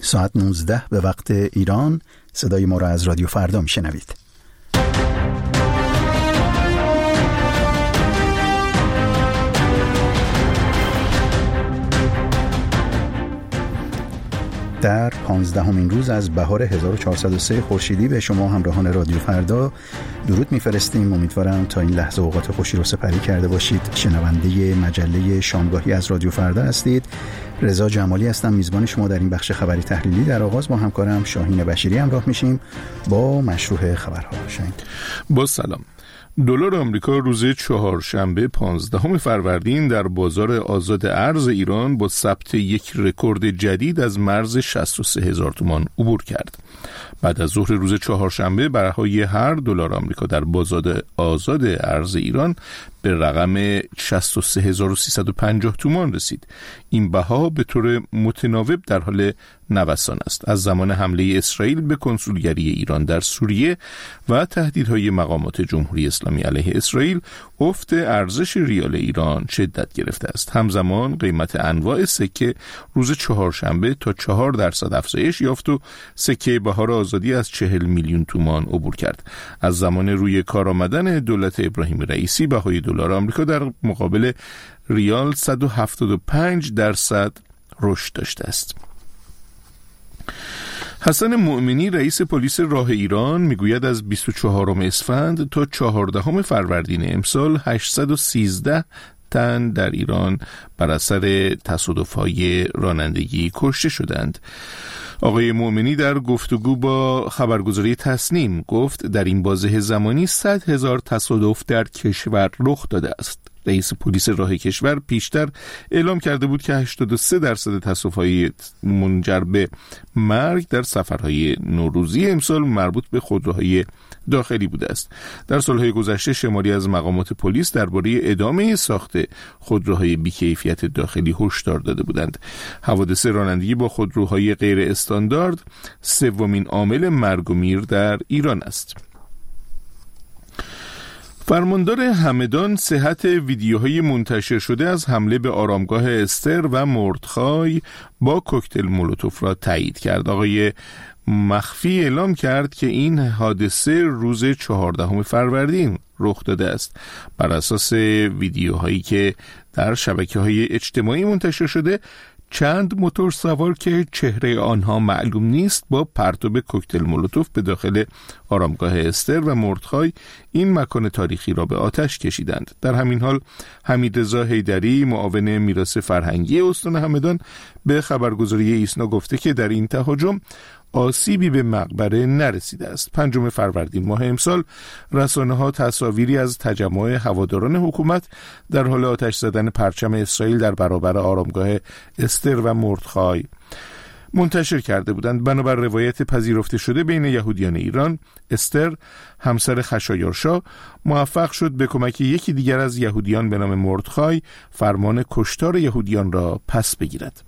ساعت 19 به وقت ایران صدای ما را از رادیو فردا میشنوید. در 15مین روز از بهار 1403 خورشیدی به شما همراهان رادیو فردا درود میفرستیم. امیدوارم تا این لحظه اوقات خوشی رو سپری کرده باشید. شنونده مجله شامگاهی از رادیو فردا هستید. رضا جمالی هستم، میزبان شما در این بخش خبری تحلیلی. در آغاز با همکارم شاهین بشیری همراه میشیم با مشروع خبرها. شاهین. با سلام. دلار آمریکا روز چهارشنبه 15 فروردین در بازار آزاد ارز ایران با ثبت یک رکورد جدید از مرز 63,000 تومان عبور کرد. بعد از ظهر روز چهارشنبه بهای هر دلار آمریکا در بازار آزاد ارز ایران به رقم 63,350 تومان رسید. این بها به طور متناوب در حال نوسان است. از زمان حمله اسرائیل به کنسولگری ایران در سوریه و تهدیدهای مقامات جمهوری اسلامی علیه اسرائیل، افت ارزش ریال ایران شدت گرفته است. همزمان قیمت انواع سکه روز چهارشنبه تا 4% افزایش یافت و سکه بهار آزادی از 40 میلیون تومان عبور کرد. از زمان روی کار آمدن دولت ابراهیم رئیسی بهای دلار آمریکا در مقابل ریال 175% رشد داشته است. حسن مؤمنی رئیس پلیس راه ایران میگوید از 24 اسفند تا 14 فروردین امسال 813 تن در ایران بر اثر تصادف‌های رانندگی کشته شدند. آقای مؤمنی در گفتگو با خبرگزاری تصنیم گفت در این بازه زمانی 100,000 تصادف در کشور رخ داده است. رئیس پلیس راه کشور پیشتر اعلام کرده بود که 83% تصادف‌های منجر به مرگ در سفرهای نوروزی امسال مربوط به خودروهای داخلی بوده است. در سالهای گذشته شماری از مقامات پلیس درباره ادامه ساخت خودروهای بی‌کیفیت داخلی هشدار داده بودند. حوادث رانندگی با خودروهای غیر استاندارد سومین عامل مرگ و میر در ایران است. فرماندار همدان صحت ویدیوهای منتشر شده از حمله به آرامگاه استر و مردخای با کوکتل مولوتوف را تایید کرد. آقای مخفی اعلام کرد که این حادثه روز 14 فروردین رخ داده است. بر اساس ویدیوهایی که در شبکه‌های اجتماعی منتشر شده، چند موتور سوار که چهره آنها معلوم نیست با پرتاب کوکتل مولوتوف به داخل آرامگاه استر و مردخای این مکان تاریخی را به آتش کشیدند. در همین حال حمیدرضا حیدری معاون میراث فرهنگی استان همدان به خبرگزاری ایسنا گفته که در این تهاجم آسیبی به مقبره نرسیده است. 5 فروردین ماه امسال رسانه‌ها تصاویری از تجمع هواداران حکومت در حال آتش زدن پرچم اسرائیل در برابر آرامگاه استر و مردخای منتشر کرده بودند. بنابر روایت پذیرفته شده بین یهودیان ایران، استر همسر خشایارشا موفق شد به کمک یکی دیگر از یهودیان به نام مردخای فرمان کشتار یهودیان را پس بگیرد.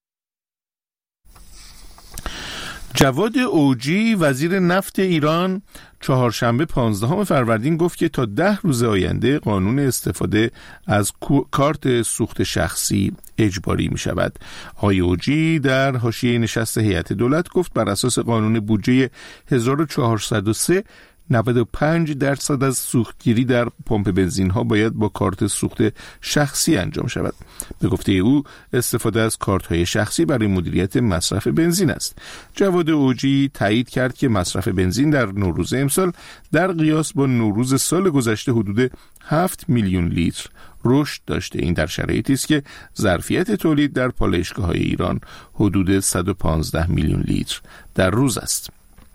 جواد اوجی وزیر نفت ایران چهارشنبه 15 فروردین گفت که تا 10 روز آینده قانون استفاده از کارت سوخت شخصی اجباری می شود. آقای اوجی در حاشیه نشست هیئت دولت گفت بر اساس قانون بودجه 1403 95% از سوختگیری در پمپ بنزین ها باید با کارت سوخت شخصی انجام شود. به گفته او استفاده از کارت های شخصی برای مدیریت مصرف بنزین است. جواد اوجی تایید کرد که مصرف بنزین در نوروز امسال در قیاس با نوروز سال گذشته حدود 7 میلیون لیتر رشد داشته. این در شرایطی است که ظرفیت تولید در پالایشگاه‌های ایران حدود 115 میلیون لیتر در روز است.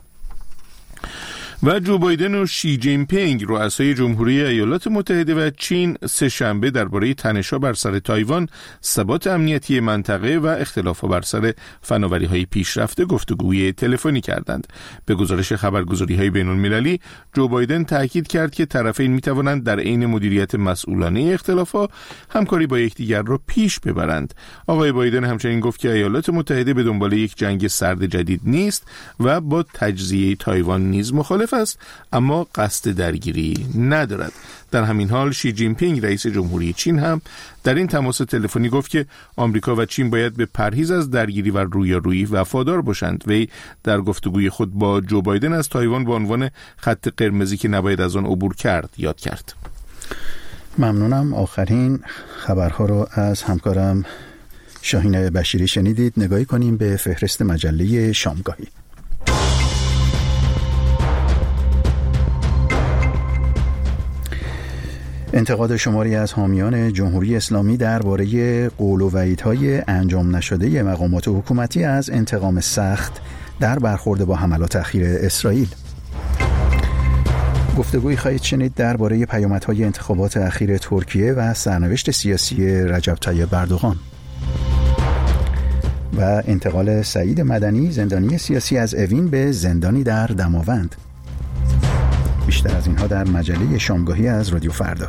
و جو بایدن و شی جین پینگ رؤسای جمهوری ایالات متحده و چین سه‌شنبه درباره تنش‌ها بر سر تایوان، ثبات امنیتی منطقه و اختلاف‌ها بر سر فناوری‌های پیشرفته گفتگوی تلفنی کردند. به گزارش خبرگزاری‌های بین‌المللی، جو بایدن تاکید کرد که طرفین می‌توانند در عین مدیریت مسئولانه اختلاف‌ها همکاری با یکدیگر را پیش ببرند. آقای بایدن همچنین گفت که ایالات متحده به دنبال یک جنگ سرد جدید نیست و با تجزیه تایوان نیز مخالف مخالف است اما قصد درگیری ندارد. در همین حال شی جین پینگ رئیس جمهوری چین هم در این تماس تلفنی گفت که آمریکا و چین باید به پرهیز از درگیری و رویارویی وفادار باشند. وی در گفتگوی خود با جو بایدن از تایوان به عنوان خط قرمزی که نباید از آن عبور کرد یاد کرد. ممنونم. آخرین خبرها رو از همکارم شاهین بشیری شنیدید. نگاهی کنیم به فهرست مجله شامگاهی. انتقاد شماری از حامیان جمهوری اسلامی درباره قول و وعیدهای انجام نشده مقامات حکومتی از انتقام سخت در برخورد با حملات اخیر اسرائیل. گفتگویی خواهید شنید درباره پیامدهای انتخابات اخیر ترکیه و سرنوشت سیاسی رجب طیب اردوغان. و انتقال سعید مدنی زندانی سیاسی از اوین به زندانی در دماوند. بیشتر از اینها در مجله شامگاهی از رادیو فردا.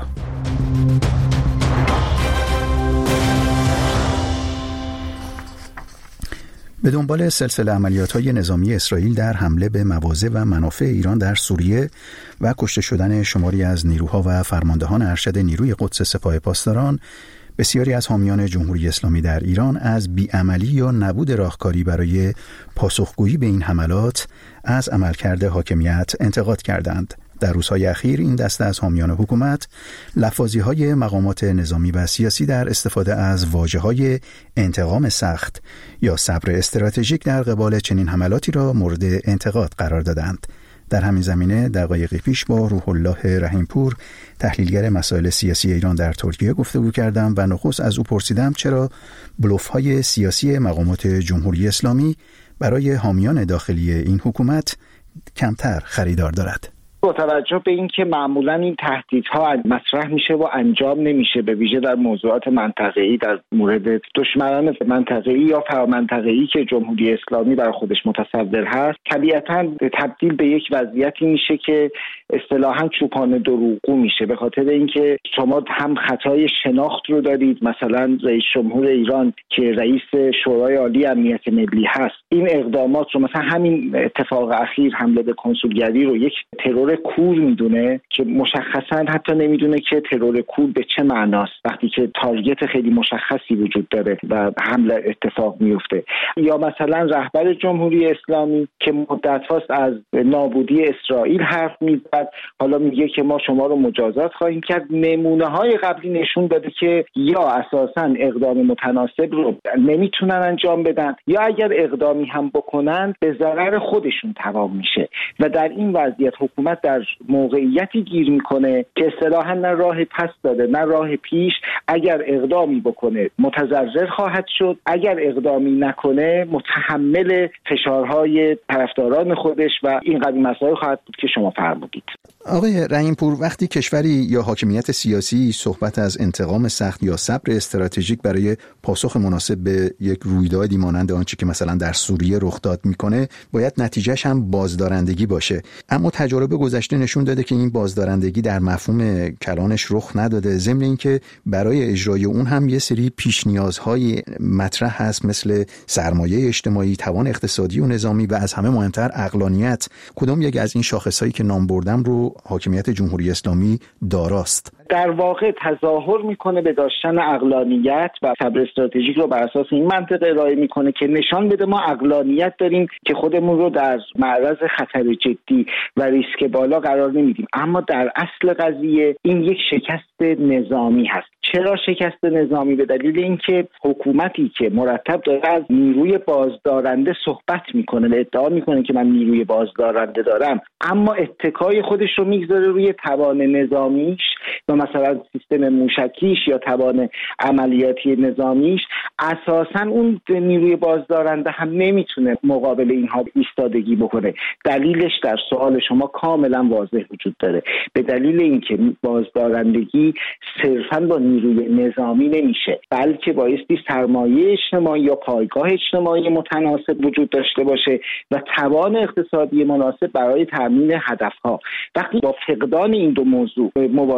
به دنبال سلسله عملیات‌های نظامی اسرائیل در حمله به مواضع و منافع ایران در سوریه و کشته شدن شماری از نیروها و فرماندهان ارشد نیروی قدس سپاه پاسداران، بسیاری از حامیان جمهوری اسلامی در ایران از بیعملی یا نبود راهکاری برای پاسخگویی به این حملات از عملکرد حاکمیت انتقاد کردند. در روزهای اخیر این دسته از حامیان حکومت لفاظی‌های مقامات نظامی و سیاسی در استفاده از واژه‌های انتقام سخت یا صبر استراتژیک در قبال چنین حملاتی را مورد انتقاد قرار دادند. در همین زمینه دقایقی پیش با روح الله رحیمپور تحلیلگر مسائل سیاسی ایران در ترکیه گفتگو کردم و نخست از او پرسیدم چرا بلوف‌های سیاسی مقامات جمهوری اسلامی برای حامیان داخلی این حکومت کمتر خریدار دارد. با توجه به اینکه معمولا این تهدیدها مطرح میشه و انجام نمیشه، به ویژه در موضوعات منطقه‌ای، در مورد دشمنان منطقه‌ای یا فرامنطقه‌ای که جمهوری اسلامی برای خودش متصور هست، طبیعتاً تبدیل به یک وضعیتی میشه که اصطلاحاً چوپان دروغگو میشه، به خاطر اینکه شما هم خطای شناخت رو دارید. مثلا رئیس جمهور ایران که رئیس شورای عالی امنیت ملی هست، این اقدامات رو، مثلا همین اتفاق اخیر حمله به کنسولگری رو، یک ترور کور میدونه که مشخصا حتی نمیدونه که ترور کور به چه معناست وقتی که تارگت خیلی مشخصی وجود داره و حمله اتفاق میفته. یا مثلا رهبر جمهوری اسلامی که مدت هاست از نابودی اسرائیل حرف میزد، حالا میگه که ما شما رو مجازات خواهیم کرد. نمونه های قبلی نشون داده که یا اساسا اقدام متناسب رو نمیتونن انجام بدن، یا اگر اقدامی هم بکنن به ضرر خودشون تمام میشه و در این وضعیت حکومت در موقعیتی گیر میکنه که اصطلاحاً نه راه پس داره نه راه پیش. اگر اقدامی بکنه متضرر خواهد شد، اگر اقدامی نکنه متحمل فشارهای طرفداران خودش و این قضیه مسائل خواهد بود که شما فرمودید. آقای رحیمپور، وقتی کشوری یا حاکمیت سیاسی صحبت از انتقام سخت یا صبر استراتژیک برای پاسخ مناسب به یک رویدادی مانند آنچه که مثلا در سوریه رخ داد میکنه، باید نتیجهش هم بازدارندگی باشه. اما تجارب گذشته نشون داده که این بازدارندگی در مفهوم کلانش رخ نداده. ضمن اینکه برای اجرای اون هم یه سری پیش نیازهای مطرح هست، مثل سرمایه اجتماعی، توان اقتصادی و نظامی و از همه مهمتر عقلانیت. کدوم یک از این شاخصهایی که نام بردم رو حاکمیت جمهوری اسلامی داراست؟ در واقع تظاهر میکنه به داشتن عقلانیت و صبر استراتژیک رو بر اساس این منطق ارائه میکنه که نشان بده ما عقلانیت داریم که خودمون رو در معرض خطر جدی و ریسک بالا قرار نمیدیم. اما در اصل قضیه این یک شکست نظامی هست. چرا شکست نظامی؟ به دلیل اینکه حکومتی که مرتب داره از نیروی بازدارنده صحبت میکنه و ادعا میکنه که من نیروی بازدارنده دارم، اما اتکای خودش رو میگذاره روی توان نظامیش و مثلا سیستم موشکیش یا توان عملیاتی نظامیش، اساساً اون نیروی بازدارنده هم نمیتونه مقابل اینها ایستادگی بکنه. دلیلش در سوال شما کاملا واضح وجود داره. به دلیل اینکه بازدارندگی صرفاً با نیروی نظامی نمیشه، بلکه بایستی سرمایه اجتماعی یا پایگاه اجتماعی متناسب وجود داشته باشه و توان اقتصادی مناسب برای تامین هدفها. وقتی با فقدان این دو موضوع مواجه هست،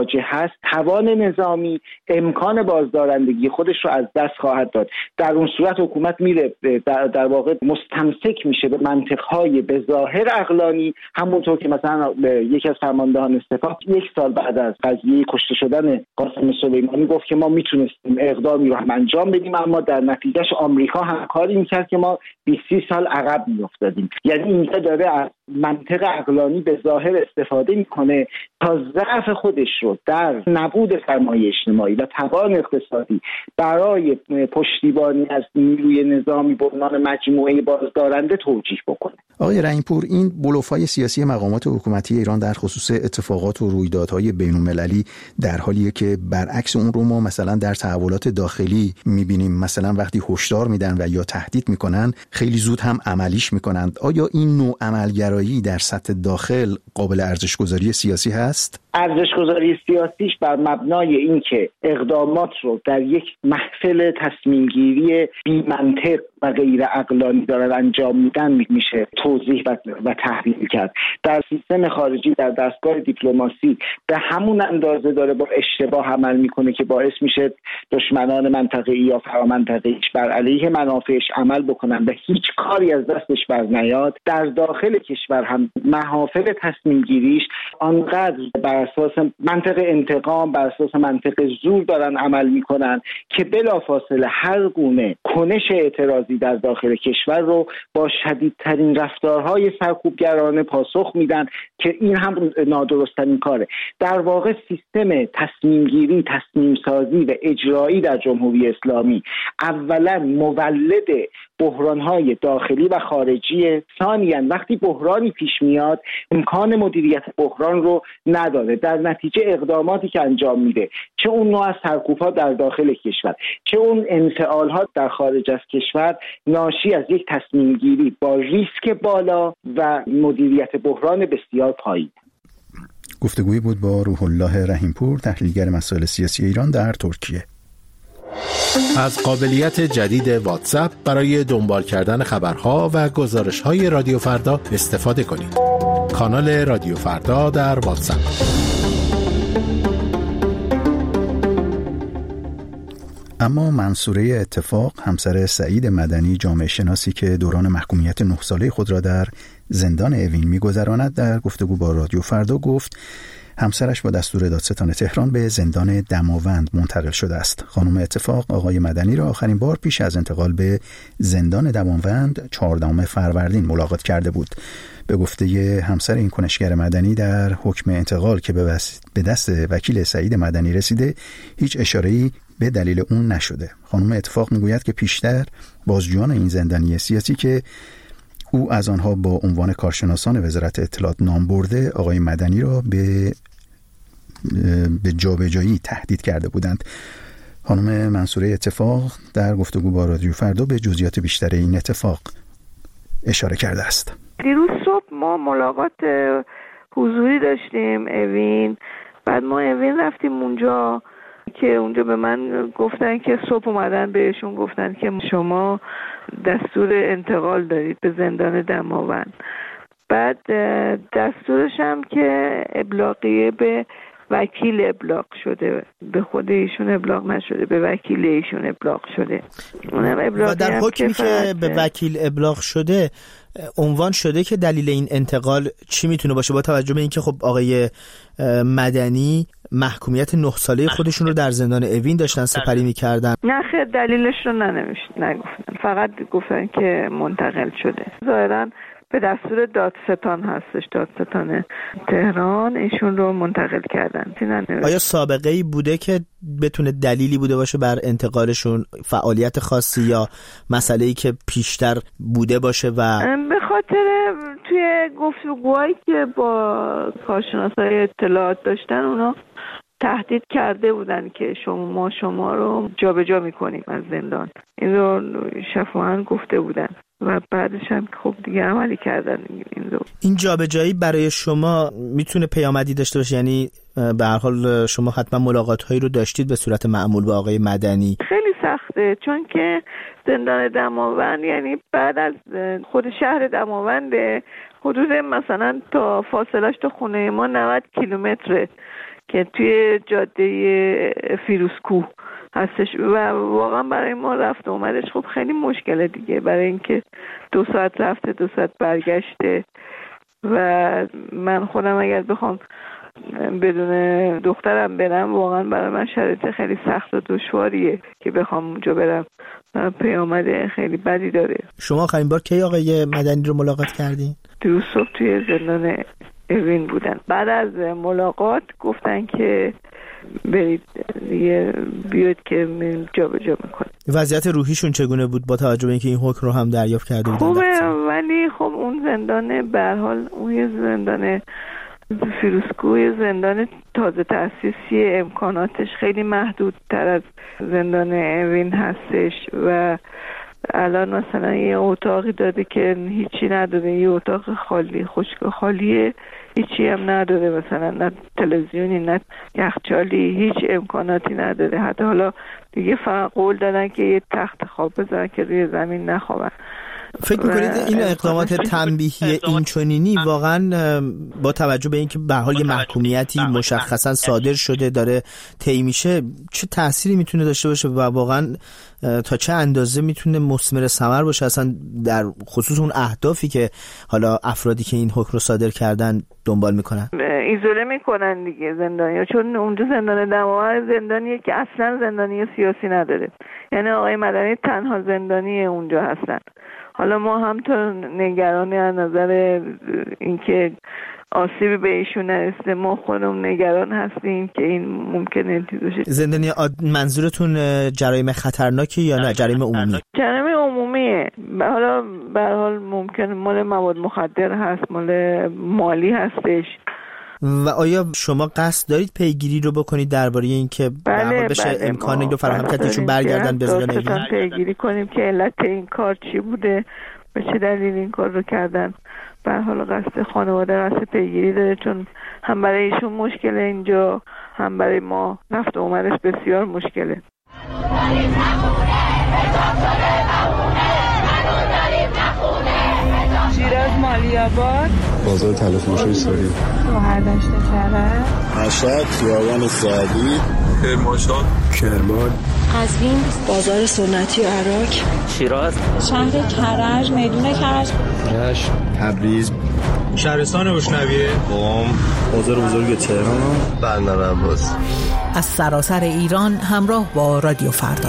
هست، توان نظامی امکان بازدارندگی خودش رو از دست خواهد داد. در اون صورت حکومت میره در واقع مستمسک میشه به منطقهای به ظاهر عقلانی، همونطور که مثلا یکی از فرماندهان سپاه 1 سال بعد از قضیه کشته شدن قاسم سلیمانی گفت که ما میتونستیم اقدامی رو هم انجام بدیم، اما در نتیجهش آمریکا هم کاری میکرد که ما 20 سال عقب میافتادیم. یعنی اینجا داره از منطق عقلانی به ظاهر استفاده میکنه تا ضعف خودش رو در نبود سرمایه اجتماعی و توان اقتصادی برای پشتیبانی از نیروی نظامی به عنوان مجموعه بازدارنده توجیه بکنه. آقای رحیم‌پور، این بلوف‌های سیاسی مقامات حکومتی ایران در خصوص اتفاقات و رویدادهای بین‌المللی در حالیه که برعکس اون رو ما مثلا در تحولات داخلی می‌بینیم، مثلا وقتی هشدار میدن و یا تهدید میکنن خیلی زود هم عملیش میکنند. آیا این نوع عملگرایی در سطح داخل قابل ارزش‌گذاری سیاسی هست؟ ارزش‌گذاری سیاسیش بر مبنای اینکه اقدامات رو در یک محفل تصمیم‌گیری بی‌منطق و غیر عقلانی دارن انجام میدن میشه توضیح و تحلیل کرد. در سیستم خارجی، در دستگاه دیپلماسی به همون اندازه داره با اشتباه عمل میکنه که باعث میشه دشمنان منطقه‌ای یا فرامنطقه‌ایش بر علیه منافعش عمل بکنن و هیچ کاری از دستش بر نیاد. در داخل کشور هم محافل تصمیم‌گیریش آنقدر بر اساس منطق انتقام، بر اساس منطق زور دارن عمل میکنن که بلافاصله هر گونه کنش اعتراضی در داخل کشور رو با شدیدترین رفتارهای سرکوبگرانه پاسخ میدن که این هم نادرست‌ترین کاره. در واقع سیستم تصمیمگیری، تصمیمسازی و اجرایی در جمهوری اسلامی اولا مولد بحران‌های داخلی و خارجی، ثانیاً وقتی بحرانی پیش میاد امکان مدیریت بحران رو نداره، در نتیجه اقداماتی که انجام میده، چه اون نوع از سرکوب‌ها در داخل کشور چه اون انفعال‌ها در خارج از کشور، ناشی از یک تصمیم گیری با ریسک بالا و مدیریت بحران بسیار پایین. گفتگویی بود با روح الله رحیم‌پور، تحلیلگر مسائل سیاسی ایران در ترکیه. از قابلیت جدید واتساپ برای دنبال کردن خبرها و گزارش‌های رادیو فردا استفاده کنید. کانال رادیو فردا در واتساپ. اما منصوره اتفاق، همسر سعید مدنی جامعه شناسی که دوران محکومیت 9 ساله خود را در زندان اوین می‌گذراند، در گفتگو با رادیو فردا گفت همسرش با دستور دادستان تهران به زندان دماوند منتقل شده است. خانم اتفاق آقای مدنی را آخرین بار پیش از انتقال به زندان دماوند 14 فروردین ملاقات کرده بود. به گفته همسر این کنشگر مدنی، در حکم انتقال که به دست وکیل سعید مدنی رسیده هیچ اشاره‌ای به دلیل اون نشده. خانم اتفاق میگوید که پیشتر بازجویان این زندانی سیاسی که او از آنها با عنوان کارشناسان وزارت اطلاعات نام برده، آقای مدنی را به جابجایی تهدید کرده بودند. خانم منصوره اتفاق در گفتگو با رادیو فردا به جزئیات بیشتر این اتفاق اشاره کرده است. دیروز صبح ما ملاقات حضوری داشتیم اوین، بعد ما اوین رفتیم اونجا که اونجا به من گفتن که صبح اومدن بهشون گفتن که شما دستور انتقال دارید به زندان دماوند. بعد دستورش هم که ابلاغیه به وکیل ابلاغ شده، به خود ایشون ابلاغ نشده، به وکیل ایشون ابلاغ شده. و در حکمی که به وکیل ابلاغ شده عنوان شده که دلیل این انتقال چی میتونه باشه، با توجه به اینکه خب آقای مدنی محکومیت 9 ساله خودشون رو در زندان اوین داشتن سپری میکردن؟ نه خیر، دلیلش رو نگفتن، فقط گفتن که منتقل شده. ظاهراً به دستور دادستان هستش، دادستان تهران ایشون رو منتقل کردن. آیا سابقه‌ای بوده که بتونه دلیلی بوده باشه بر انتقالشون، فعالیت خاصی یا مسئله‌ای که پیشتر بوده باشه؟ و به خاطر توی گفتگوهایی که با کارشناسای اطلاعات داشتن اونا تهدید کرده بودن که شما رو جابجا میکنیم از زندان. این رو شفاهن گفته بودن و بعدش هم خب دیگه عملی کردن. این جابجایی برای شما میتونه پیامدی داشته باشه؟ یعنی به هر حال شما حتما ملاقات‌هایی رو داشتید به صورت معمول با آقای مدنی. خیلی سخته، چون که زندان دماوند یعنی بعد از خود شهر دماوند حدود مثلا تا فاصلش تا خونه ما 90 کیلومتره که توی جاده فیروزکوه هستش و واقعا برای ما رفت اومدش خب خیلی مشکله دیگه، برای اینکه 2 ساعت رفته 2 ساعت برگشته و من خودم اگر بخوام بدون دخترم برم واقعا برای من شرایط خیلی سخت و دشواریه که بخوام اونجا برم، پیامد خیلی بدی داره. شما آخرین بار کی آقای مدنی رو ملاقات کردین؟ دیروز صبح توی زندان اوین بودن. بعد از ملاقات گفتن که برید دیگه بیاید که جابجا میکنه. وضعیت روحیشون چگونه بود با توجه به اینکه این حکم رو هم دریافت کرده بودن؟ خوبه، ولی خب اون زندان به هر حال اون زندان فیروزکوه زندان تازه تأسیسی، امکاناتش خیلی محدودتر از زندان اوین هستش و الان مثلا یه اتاقی داده که هیچی نداره، یه اتاق خالی خشک خالیه، هیچی هم نداره، مثلا نه تلویزیونی نه یخچالی، هیچ امکاناتی نداره. حتی حالا دیگه فقط قول دادن که یه تخت خواب بذارن که روی زمین نخوابن. فکر میکنید این اقدامات تنبیهی اینچنینی واقعا با توجه به اینکه به هر حال یه محکومیتی مشخصا صادر شده داره طی میشه چه تأثیری میتونه داشته باشه و واقعا تا چه اندازه میتونه مثمر ثمر باشه اصلا در خصوص اون اهدافی که حالا افرادی که این حکم رو صادر کردن دنبال میکنن؟ ایزوله میکنن دیگه زندانیا، چون اونجا زندان دماوند زندانیه که اصلا زندانی سیاسی نداره، یعنی آقای مدنی تنها زندانی اونجا هستن. حالا ما هم تا نگرانی از نظر اینکه آسیبی به ایشون نرسه، ما خودمون نگران هستیم که این ممکنه بشه. زندانی منظورتون جرایم خطرناکی یا نه جرایم عمومی؟ جرایم عمومیه. حالا به هر حال ممکنه مال مواد مخدر هست، مال مالی هستش. و آیا شما قصد دارید پیگیری رو بکنید درباره اینکه بله بشه امکانی رو فراهم کرد ایشون برگردن به زندان اوین؟ پیگیری کنیم که علت این کار چی بوده، به چه دلیل این کار رو کردن. به هر حال قصد خانواده قصد پیگیری داره، چون هم برای ایشون مشکله اینجا، هم برای ما رفت اومدش بسیار مشکله. شیراز مالی‌آباد، بازار تلفروشی ساری، شهردشت کرج، مشهد، خیابان سعدی، کرمان، قزوین، بازار سنتی و عراق، شیراز، شهر کرج، میدون کرج، رشت، تبریز، شهرستان بوشنویه، قم، بازار بزرگ تهران، بندر عباس. از سراسر ایران همراه با رادیو فردا.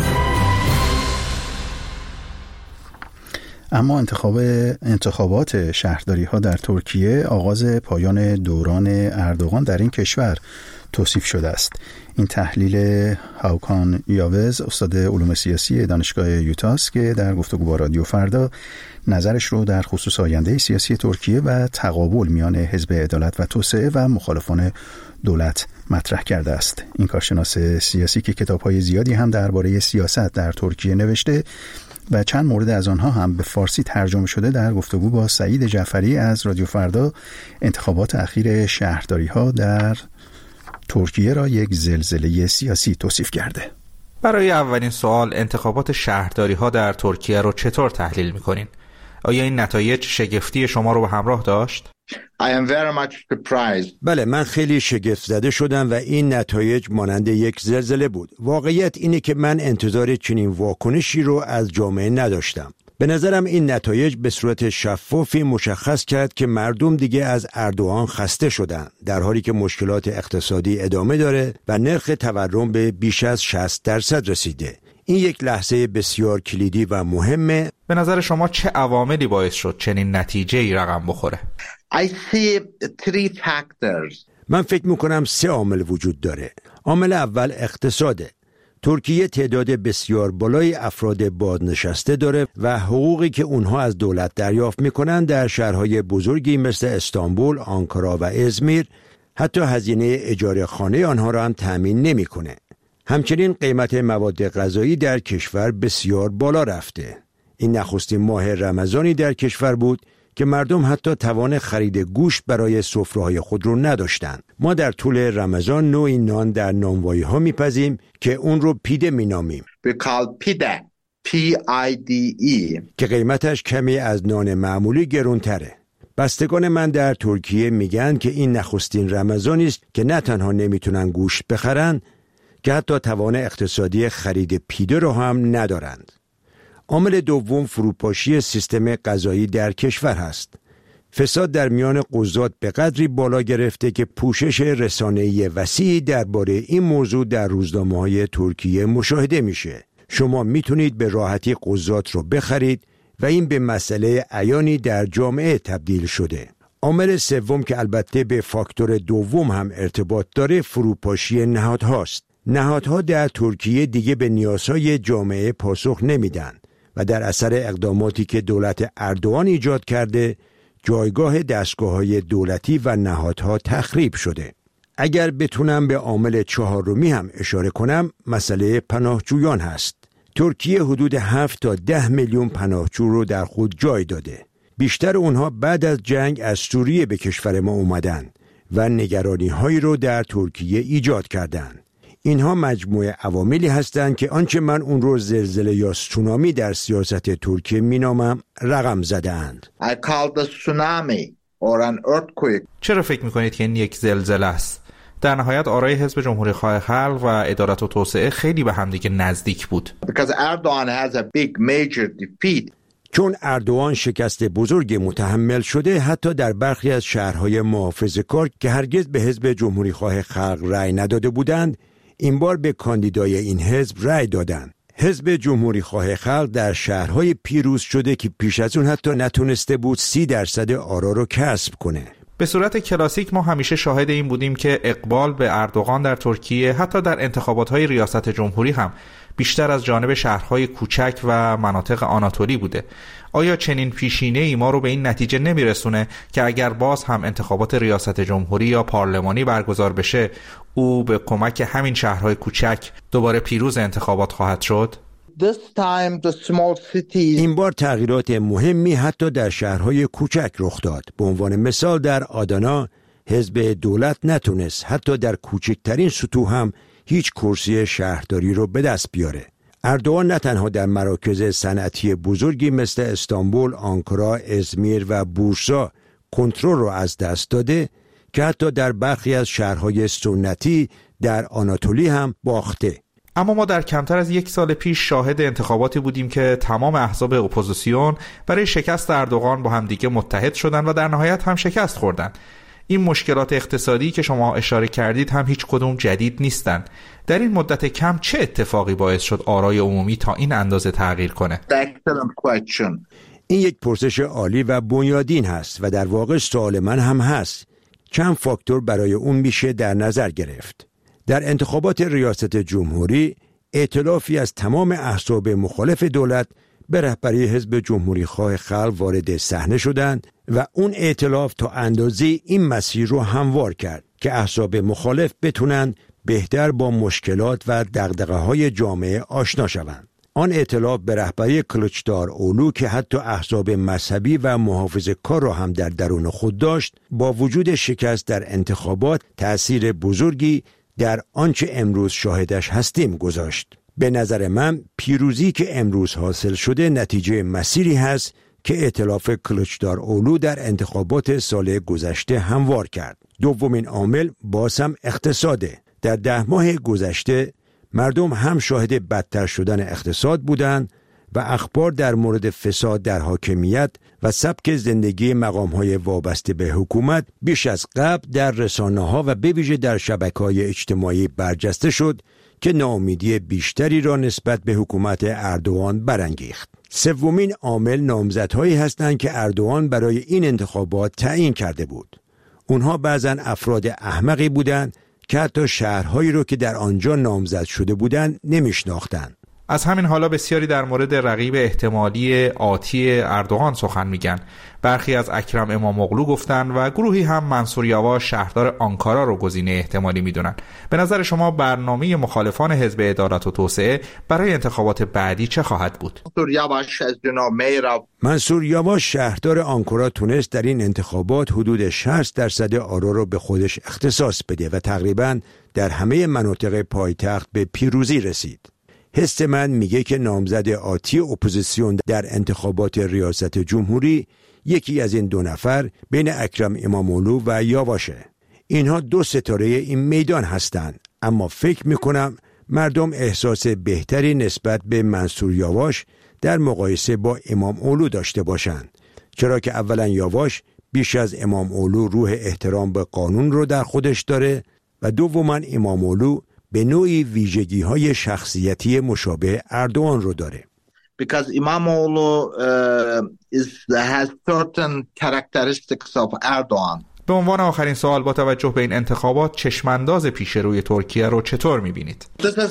اما انتخابات شهرداری ها در ترکیه آغاز پایان دوران اردوغان در این کشور توصیف شده است. این تحلیل هاوکان یاوز، استاد علوم سیاسی دانشگاه یوتاس که در گفتگو با رادیو فردا نظرش رو در خصوص آینده سیاسی ترکیه و تقابل میان حزب عدالت و توسعه و مخالفان دولت مطرح کرده است. این کارشناس سیاسی که کتاب‌های زیادی هم درباره سیاست در ترکیه نوشته و چند مورد از آنها هم به فارسی ترجمه شده، در گفتگو با سعید جعفری از رادیو فردا انتخابات اخیر شهرداری‌ها در ترکیه را یک زلزله سیاسی توصیف کرده. برای اولین سوال، انتخابات شهرداری‌ها در ترکیه رو چطور تحلیل می‌کنین؟ آیا این نتایج شگفتی شما رو به همراه داشت؟ بله، من خیلی شگفت زده شدم و این نتایج مانند یک زلزله بود. واقعیت اینه که من انتظار چنین واکنشی رو از جامعه نداشتم. به نظرم این نتایج به صورت شفافی مشخص کرد که مردم دیگه از اردوغان خسته شدن، در حالی که مشکلات اقتصادی ادامه داره و نرخ تورم به بیش از 60% رسیده. این یک لحظه بسیار کلیدی و مهمه. به نظر شما چه عواملی باعث شد چنین نتیجه‌ای رقم بخوره؟ من فکر میکنم 3 عامل وجود داره. عامل اول اقتصاده. ترکیه تعداد بسیار بالای افراد بازنشسته داره و حقوقی که اونها از دولت دریافت میکنن در شهرهای بزرگی مثل استانبول، آنکارا و ازمیر حتی هزینه اجاره خانه آنها را هم تأمین نمیکنه. همچنین قیمت مواد غذایی در کشور بسیار بالا رفته. این نخستین ماه رمضانی در کشور بود که مردم حتی توان خرید گوشت برای سفره‌های خود رو نداشتند. ما در طول رمضان نوعی نان در نانوایی‌ها می‌پزیم که اون رو پیده می‌نامیم. پیده، PIDE، که قیمتش کمی از نان معمولی گرونتره. بستگان من در ترکیه میگن که این نخستین رمضانی است که نه تنها نمیتونن گوشت بخرن که حتی توان اقتصادی خرید پیده رو هم ندارند. عامل دوم فروپاشی سیستم غذایی در کشور هست. فساد در میان قضات به قدری بالا گرفته که پوشش رسانه‌ای وسیعی درباره این موضوع در روزنامه‌های ترکیه مشاهده میشه. شما میتونید به راحتی قضات رو بخرید و این به مسئله عیانی در جامعه تبدیل شده. عامل سوم که البته به فاکتور دوم هم ارتباط داره فروپاشی نهادهاست. نهادها در ترکیه دیگه به نیازهای جامعه پاسخ نمیدن و در اثر اقداماتی که دولت اردوغان ایجاد کرده جایگاه دستگاه‌های دولتی و نهادها تخریب شده. اگر بتونم به عامل چهارمی هم اشاره کنم مسئله پناهجویان هست. ترکیه حدود 7 تا 10 میلیون پناهجو رو در خود جای داده. بیشتر اونها بعد از جنگ از سوریه به کشور ما اومدن و نگرانی‌هایی رو در ترکیه ایجاد کردن. اینها مجموعه عواملی هستند که آنچه من اون رو زلزله یا سونامی در سیاست ترکیه مینامم رقم زده‌اند. چرا فکر میکنید که این یک زلزله است؟ در نهایت آرای حزب جمهوری‌خواه خلق و عدالت و توسعه خیلی به همدیگه نزدیک بود. چون اردوغان شکست بزرگ متحمل شده، حتی در برخی از شهرهای محافظه‌کار که هرگز به حزب جمهوری‌خواه خلق رأی نداده بودند، این بار به کاندیدای این حزب رأی دادند. حزب جمهوری‌خواه خلق در شهرهای پیروز شده که پیش از اون حتی نتونسته بود 30% آرا رو کسب کنه. به صورت کلاسیک ما همیشه شاهد این بودیم که اقبال به اردوغان در ترکیه حتی در انتخابات‌های ریاست جمهوری هم بیشتر از جانب شهرهای کوچک و مناطق آناتولی بوده. آیا چنین پیشینه‌ای ما رو به این نتیجه نمیرسونه که اگر باز هم انتخابات ریاست جمهوری یا پارلمانی برگزار بشه او به کمک همین شهرهای کوچک دوباره پیروز انتخابات خواهد شد؟ این بار تغییرات مهمی حتی در شهرهای کوچک رخ داد. به عنوان مثال در آدانا حزب دولت نتونست حتی در کوچکترین سطوح هم هیچ کرسی شهرداری رو به دست بیاره. اردوغان نه تنها در مراکز صنعتی بزرگی مثل استانبول، آنکارا، ازمیر و بورسا کنترل رو از دست داده که حتی در برخی از شهرهای سنتی در آناتولی هم باخته. اما ما در کمتر از 1 سال پیش شاهد انتخاباتی بودیم که تمام احزاب اپوزیسیون برای شکست اردوغان با هم دیگه متحد شدن و در نهایت هم شکست خوردن. این مشکلات اقتصادی که شما اشاره کردید هم هیچ کدوم جدید نیستن. در این مدت کم چه اتفاقی باعث شد آرای عمومی تا این اندازه تغییر کنه؟ این یک پرسش عالی و بنیادین هست و در واقع سوال من هم هست. چند فاکتور برای اون میشه در نظر گرفت. در انتخابات ریاست جمهوری ائتلافی از تمام احزاب مخالف دولت به رهبری حزب جمهوری‌خواه خلق وارد صحنه شدند و اون ائتلاف تا اندازه‌ای این مسیر رو هموار کرد که احزاب مخالف بتونن بهتر با مشکلات و دغدغه‌های جامعه آشنا شوند. آن ائتلاف به رهبری کلچداراولو که حتی احزاب مذهبی و محافظه‌کار را هم در درون خود داشت، با وجود شکست در انتخابات تأثیر بزرگی در آنچه امروز شاهدش هستیم گذاشت. به نظر من پیروزی که امروز حاصل شده نتیجه مسیری هست که ائتلاف کلچداراولو در انتخابات سال گذشته هموار کرد. دومین عامل باز هم اقتصاده. در 10 ماه گذشته مردم هم شاهد بدتر شدن اقتصاد بودند و اخبار در مورد فساد در حاکمیت و سبک زندگی مقام‌های وابسته به حکومت بیش از قبل در رسانه‌ها و به ویژه در شبکه‌های اجتماعی برجسته شد که ناامیدی بیشتری را نسبت به حکومت اردوغان برانگیخت. سومین عامل نامزدهایی هستند که اردوغان برای این انتخابات تعیین کرده بود. اونها بعضن افراد احمقی بودند که حتی شهرهایی رو که در آنجا نامزد شده بودند نمیشناختند. از همین حالا بسیاری در مورد رقیب احتمالی آتی اردوغان سخن میگن. برخی از اکرم اماموغلو گفتن و گروهی هم منصور یواش شهردار آنکارا رو گزینه احتمالی میدونن. به نظر شما برنامه مخالفان حزب عدالت و توسعه برای انتخابات بعدی چه خواهد بود؟ منصور یواش شهردار آنکارا تونست در این انتخابات حدود 60% آرا رو به خودش اختصاص بده و تقریباً در همه مناطق پایتخت به پیروزی رسید. حس من میگه که نامزد آتی اپوزیسیون در انتخابات ریاست جمهوری یکی از این دو نفر بین اکرم امامولو و یاواشه. اینها 2 ستاره این میدان هستند، اما فکر میکنم مردم احساس بهتری نسبت به منصور یاواش در مقایسه با امامولو داشته باشند، چرا که اولا یاواش بیش از امامولو روح احترام به قانون رو در خودش داره و دوما امامولو به نوعی ویژگی‌های شخصیتی مشابه اردوغان رو داره. Because Imamoglu has certain characteristics of Erdogan. به عنوان آخرین سوال، با توجه به این انتخابات چشمانداز پیش روی ترکیه رو چطور می‌بینید؟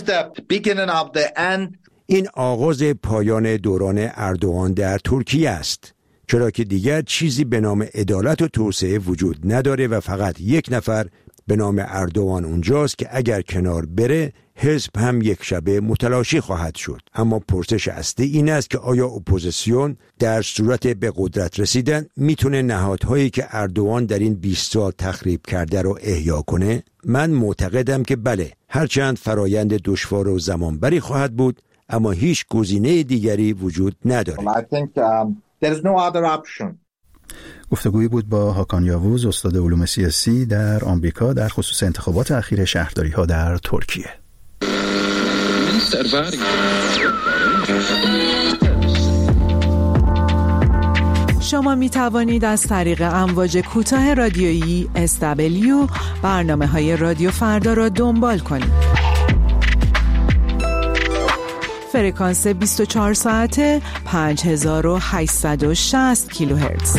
این آغاز پایان دوران اردوغان در ترکیه است، چرا که دیگر چیزی به نام عدالت و توسعه وجود نداره و فقط یک نفر به نام اردوغان اونجاست که اگر کنار بره حزب هم یک شبه متلاشی خواهد شد. اما پرسش اصلی این است که آیا اپوزیسیون در صورت به قدرت رسیدن میتونه نهادهایی که اردوغان در این 20 سال تخریب کرده رو احیا کنه؟ من معتقدم که بله، هرچند فرایند دشوار و زمانبری خواهد بود، اما هیچ گزینه دیگری وجود نداره. گفتگویی بود با هاکان یاووز، استاد علوم سیاسی در آمریکا، در خصوص انتخابات اخیر شهرداری‌ها در ترکیه. شما می توانید از طریق امواج کوتاه رادیویی SW برنامه‌های رادیو فردا را دنبال کنید. فرکانس 24 ساعته 5860 کیلوهرتز.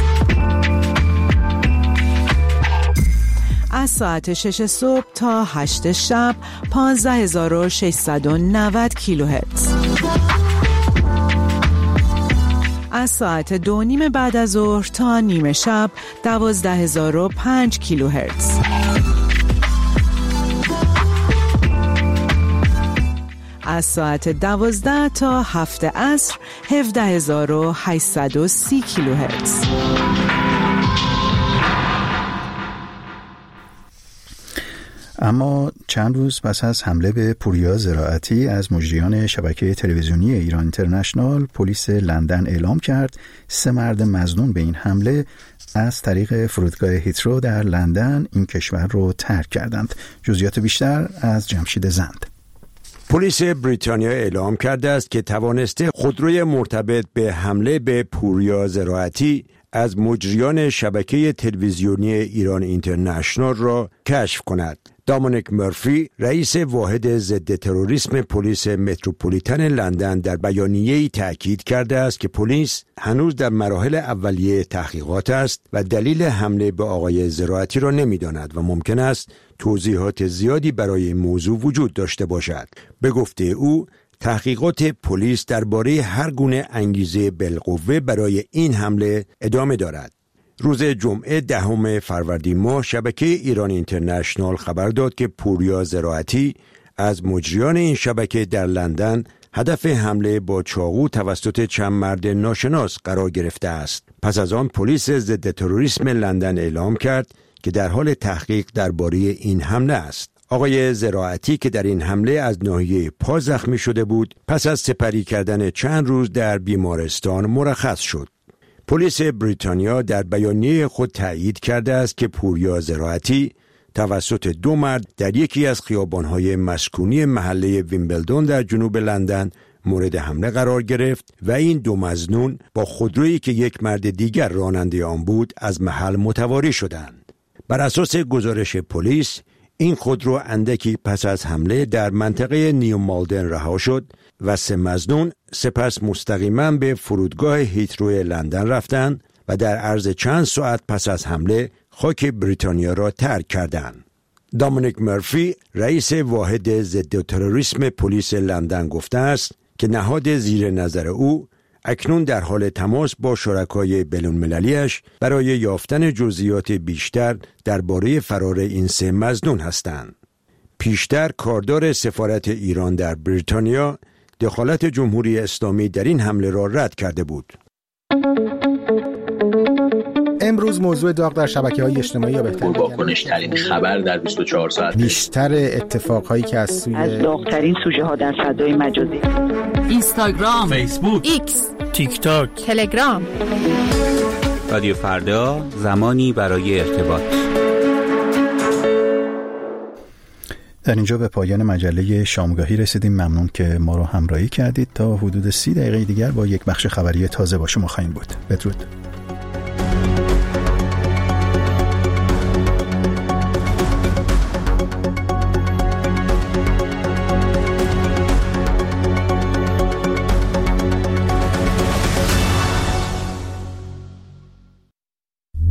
از ساعت 6 صبح تا 8 شب 15690 کیلوهرتز. از ساعت 2:30 بعد از ظهر تا نیمه شب 12005 کیلوهرتز. از ساعت 12 تا 7 عصر 17830 کیلوهرتز. اما چند روز پس از حمله به پوریا زراعتی از مجریان شبکه تلویزیونی ایران اینترنشنال، پلیس لندن اعلام کرد 3 مرد مظنون به این حمله از طریق فرودگاه هیترو در لندن این کشور رو ترک کردند. جزئیات بیشتر از جمشید زند. پلیس بریتانیا اعلام کرده است که توانسته خودروی مرتبط به حمله به پوریا زراعتی از مجریان شبکه تلویزیونی ایران اینترنشنال را کشف کند. دامونیک مرفی، رئیس واحد ضد تروریسم پلیس متروپولیتن لندن، در بیانیه‌ای تأکید کرده است که پلیس هنوز در مراحل اولیه تحقیقات است و دلیل حمله به آقای زراعتی را نمی‌داند و ممکن است توضیحات زیادی برای این موضوع وجود داشته باشد. به گفته او، تحقیقات پلیس درباره هر گونه انگیزه بالقوه برای این حمله ادامه دارد. روز جمعه 10 فروردین ماه شبکه ایران اینترنشنال خبر داد که پوریا زراعتی از مجریان این شبکه در لندن هدف حمله با چاقو توسط چند مرد ناشناس قرار گرفته است. پس از آن پلیس ضد تروریسم لندن اعلام کرد که در حال تحقیق درباره این حمله است. آقای زراعتی که در این حمله از ناحیه پا زخمی شده بود، پس از سپری کردن چند روز در بیمارستان مرخص شد. پلیس بریتانیا در بیانیه خود تایید کرده است که پوریا زراعتی توسط 2 مرد در یکی از خیابان‌های مسکونی محله ویمبلدون در جنوب لندن مورد حمله قرار گرفت و این 2 مظنون با خودرویی که یک مرد دیگر راننده آن بود از محل متواری شدند. بر اساس گزارش پلیس، این خودرو اندکی پس از حمله در منطقه نیو مالدن رها شد و 3 مظنون سپس مستقیما به فرودگاه هیترو لندن رفتند و در عرض چند ساعت پس از حمله خاک بریتانیا را ترک کردند. دامونیک مرفی، رئیس واحد ضد تروریسم پلیس لندن، گفته است که نهاد زیر نظر او اکنون در حال تماس با شرکای بین‌المللی‌اش برای یافتن جزئیات بیشتر درباره فرار این 3 مظنون هستند. پیشتر کاردار سفارت ایران در بریتانیا دخالت جمهوری اسلامی در این حمله را رد کرده بود. امروز موضوع داغ در شبکه‌های اجتماعی یا بهتر واکنش‌ترین خبر در 24 ساعت، بیشتر اتفاقهایی که از داغ‌ترین سوژه‌ها در فضای مجازی، اینستاگرام، فیسبوک، ایکس، تیک تاک، تلگرام. رادیو فردا، زمانی برای ارتباط. در اینجا به پایان مجله شامگاهی رسیدیم. ممنون که ما رو همراهی کردید. تا حدود 30 دقیقه دیگر با یک بخش خبری تازه با شما خواهیم بود. بدرود.